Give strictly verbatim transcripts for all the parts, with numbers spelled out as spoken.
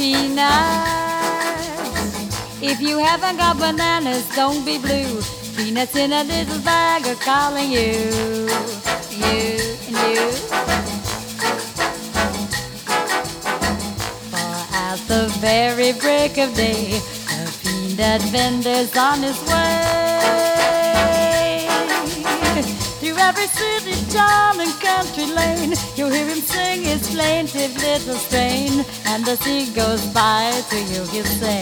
peanuts. If you haven't got bananas, don't be blue. Peanuts in a little bag are calling you, you and you. For at the very break of day, a peanut vendor's on his way. Through every city, town, and country lane, you'll hear him sing his plaintive little strain. And as he goes by to you, he'll say,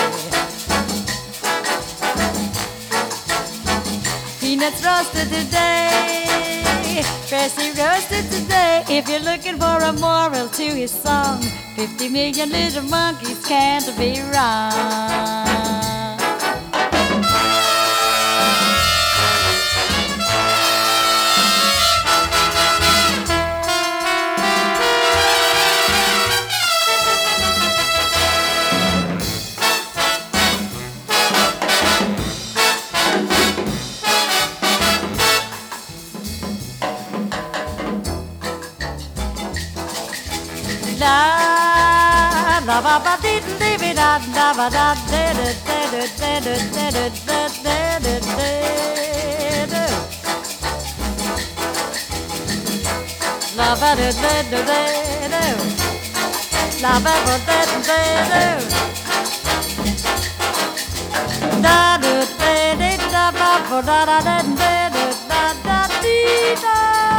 peanuts roasted today, freshly roasted today. If you're looking for a moral to his song, fifty million little monkeys can't be wrong. Da da ba ba dee dee dee da da ba da da da da da da da da da da da. La ba da da da da da. La ba ba da da da da. Da da da da da ba ba da da da da da da dee da.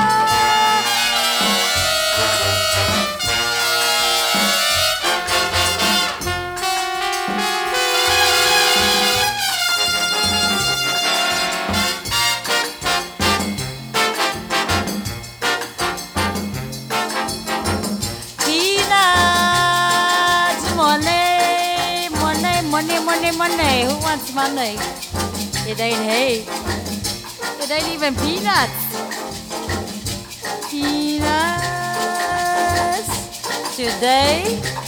Money, money, money. Who wants money? It ain't hay. It ain't even peanuts. Peanuts today.